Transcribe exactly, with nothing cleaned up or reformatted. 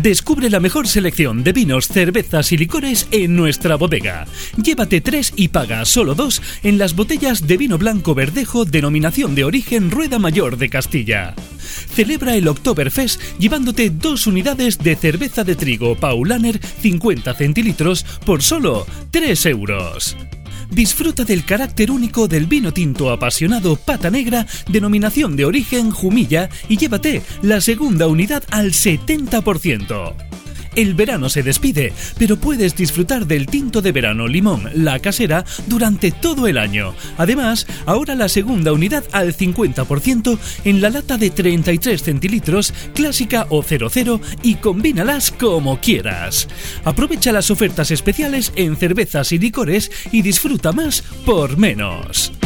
Descubre la mejor selección de vinos, cervezas y licores en nuestra bodega. Llévate tres y paga solo dos en las botellas de vino blanco Verdejo, denominación de origen Rueda Mayor de Castilla. Celebra el Oktoberfest llevándote dos unidades de cerveza de trigo Paulaner cincuenta centilitros por solo tres euros. Disfruta del carácter único del vino tinto apasionado Pata Negra, denominación de origen Jumilla, y llévate la segunda unidad al setenta por ciento. El verano se despide, pero puedes disfrutar del tinto de verano limón La Casera durante todo el año. Además, ahora la segunda unidad al cincuenta por ciento en la lata de treinta y tres centilitros, clásica o cero cero, y combínalas como quieras. Aprovecha las ofertas especiales en cervezas y licores y disfruta más por menos.